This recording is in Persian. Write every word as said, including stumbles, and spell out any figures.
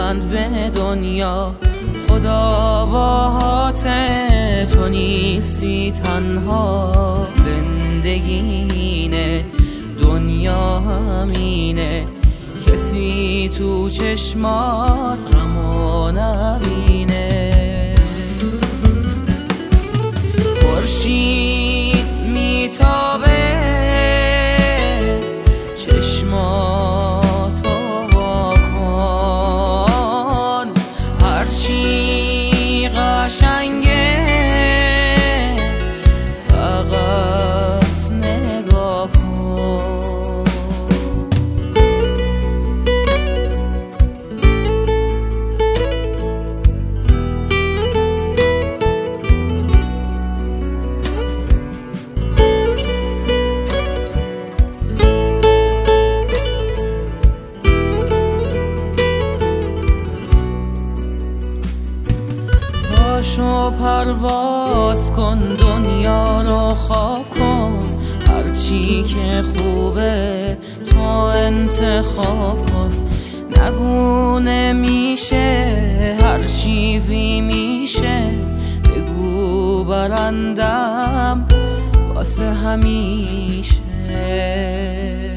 آمدند به دنیا. خدا باهات، تو نیستی تنها. زندگینه دنیا همینه، کسی تو چشمات غمو نبینه. خورشید میتابه، چشماتو وا کن، هرچی قشنگه فقط نگاه کن. پاشو پرواز کن، دنیا رو خواب کن، هرچی که خوبه تو انتخاب کن. نگو نمیشه، هر چیزی میشه، بگو برندم واسه همیشه.